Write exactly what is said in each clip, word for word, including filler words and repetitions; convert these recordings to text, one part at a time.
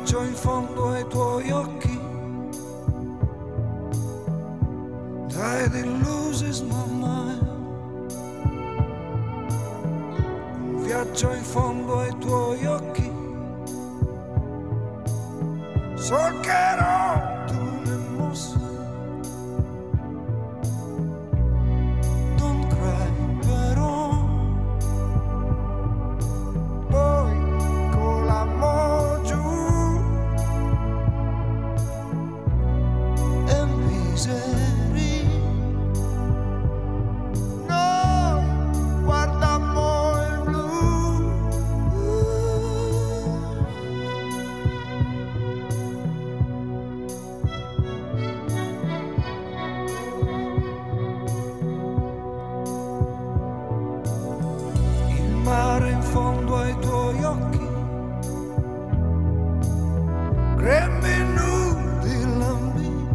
viaggio in fondo ai tuoi occhi, tied in loses my mind. Un viaggio in fondo ai tuoi occhi, solcherò tu le mosse. Don't cry però, poi con la mo giù e miseria. Noi guardammo il blu. Il mare in fondo ai tuoi occhi, gremmi nudi lambi.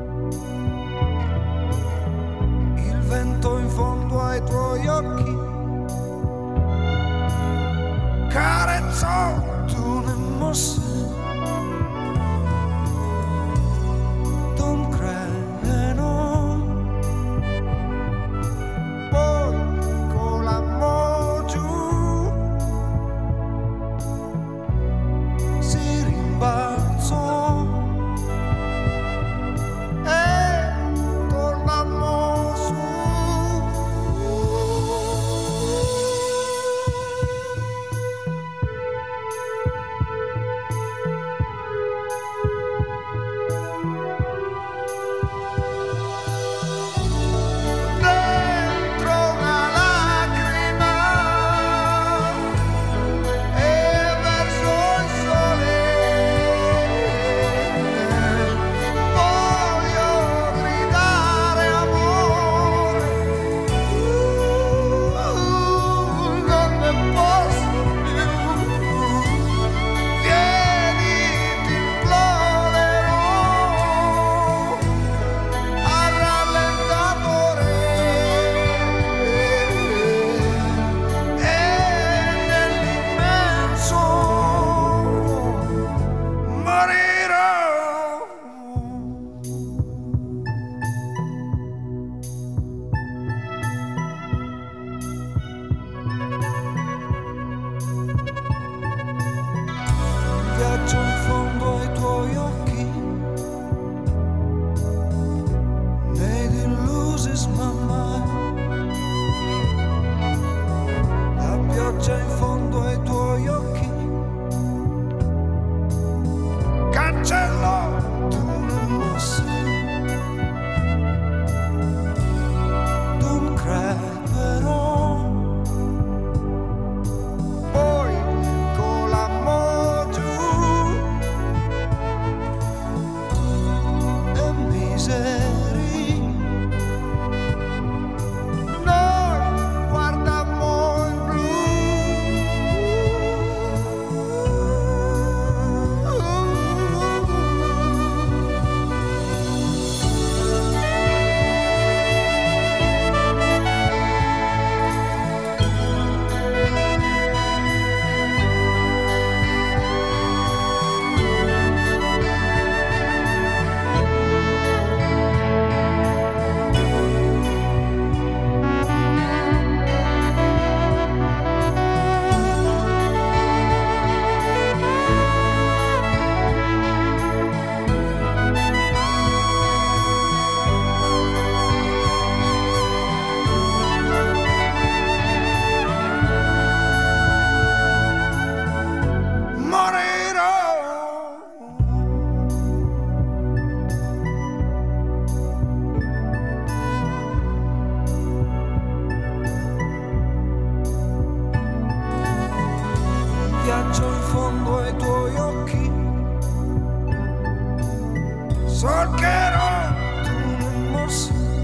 Il vento in fondo ai tuoi occhi, carezzò tu ne mosse. Don't cry no, poi con la mo giù si rimbalzò e tornammo su. Dentro una lacrima e verso il sole voglio gridare amore. Uh, non ne posso più. Vieni, ti implorerò a rallentatore e nell'immenso morirò. Viaggio in fondo ai tuoi occhi, made in loses my mind. La pioggia in fondo ai tuoi occhi, cancellò tu le mosse. Don't cry però, poi con la mo giù e miseria. Noi guardammo il blu. Viaggio in fondo ai tuoi occhi, solcherò tu ne mosse.